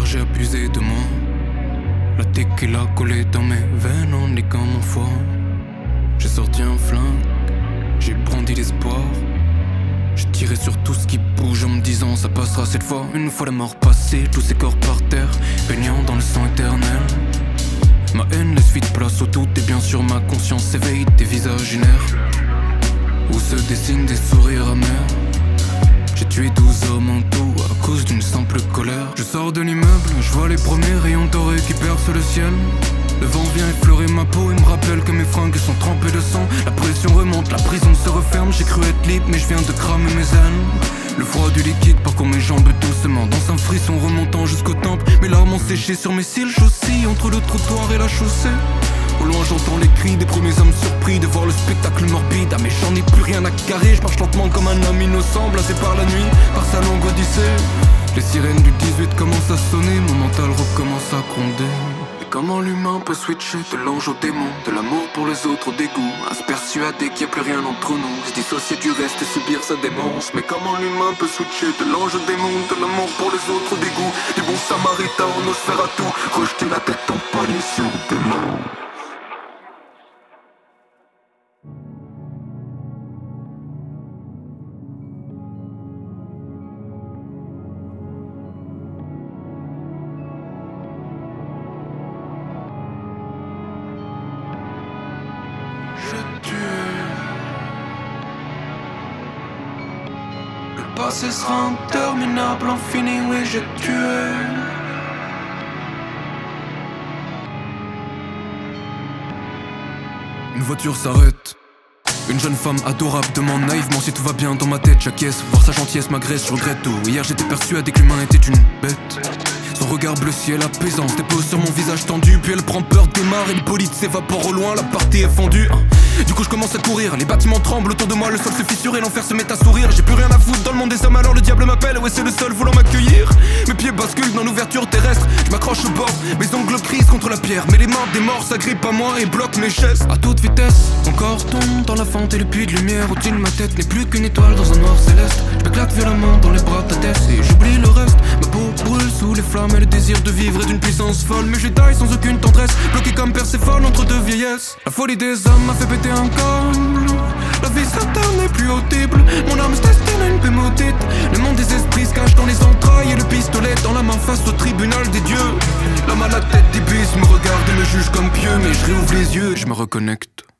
j'ai abusé de moi. La tequila collée dans mes veines en niquant mon foie. J'ai sorti un flingue, j'ai brandi l'espoir. J'ai tiré sur tout ce qui bouge en me disant ça passera cette fois. Une fois la mort passée, tous ces corps par terre, baignant dans le sang éternel. Ma haine laisse vite place au doute et bien sûr ma conscience s'éveille des visages inertes où se dessinent des sourires amers. J'ai tué 12 hommes en tout à cause d'une simple colère. Je sors de l'immeuble, je vois les premiers rayons dorés qui percent le ciel. Le vent vient effleurer ma peau et me rappelle que mes fringues sont trempées de sang. La pression remonte, la prison se referme. J'ai cru être libre mais je viens de cramer mes ailes. Le froid du liquide parcourt mes jambes doucement. Dans un frisson remontant jusqu'au temple. Mes larmes ont séché sur mes cils. J'oscille entre le trottoir et la chaussée. Au loin j'entends les cris des premiers hommes surpris de voir le spectacle morbide. Ah mais j'en ai plus rien à carrer. Je marche lentement comme un homme innocent, blasé par la nuit, par sa longue odyssée. Les sirènes du 18 commencent à sonner. Mon mental recommence à gronder. Mais comment l'humain peut switcher de l'ange au démon, de l'amour pour les autres au dégoût, à se persuader qu'il n'y a plus rien entre nous, se dissocier du reste et subir sa démence. Mais comment l'humain peut switcher de l'ange au démon, de l'amour pour les autres au dégoût, du bon samaritain en Nosferatu, rejeter la tête en punition des morts. Le passé sera interminable, infini, oui j'ai tué. Une voiture s'arrête. Une jeune femme adorable demande naïvement si tout va bien dans ma tête. J'acquiesce, voir sa gentillesse m'agresse, je regrette tout. Hier j'étais persuadé que l'humain était une bête. Son regard bleu ciel apaisant se dépose sur mon visage tendu. Puis elle prend peur, démarre et le bolide s'évapore au loin. La partie est fendue. Du coup je commence à courir, les bâtiments tremblent autour de moi, le sol se fissure et l'enfer se met à sourire. J'ai plus rien à foutre dans le monde des hommes, alors le diable m'appelle, ouais c'est le seul voulant m'accueillir. Mes pieds basculent dans l'ouverture terrestre, je m'accroche au bord, mes ongles crisent contre la pierre. Mais les mains des morts s'agrippent à moi et bloquent mes gestes. À toute vitesse, mon corps tombe dans la fente et le puits de lumière au-dessus de ma tête n'est plus qu'une étoile dans un noir céleste. Je m'éclate violemment dans les bras de ta tête et j'oublie le reste. Ma peau brûle sous les flammes et le désir de vivre est d'une puissance folle. Mais je taille sans aucune tendresse, bloqué comme Perséphone entre deux vieillesses. La folie des hommes m'a fait péter un câble. La vie satane n'est plus audible. Mon âme se destine à une paix maudite. Le monde des esprits se cache dans les entrailles et le pistolet dans la main face au tribunal des dieux. L'homme à la tête d'Ibis me regarde et me juge comme pieux. Mais je réouvre les yeux et je me reconnecte.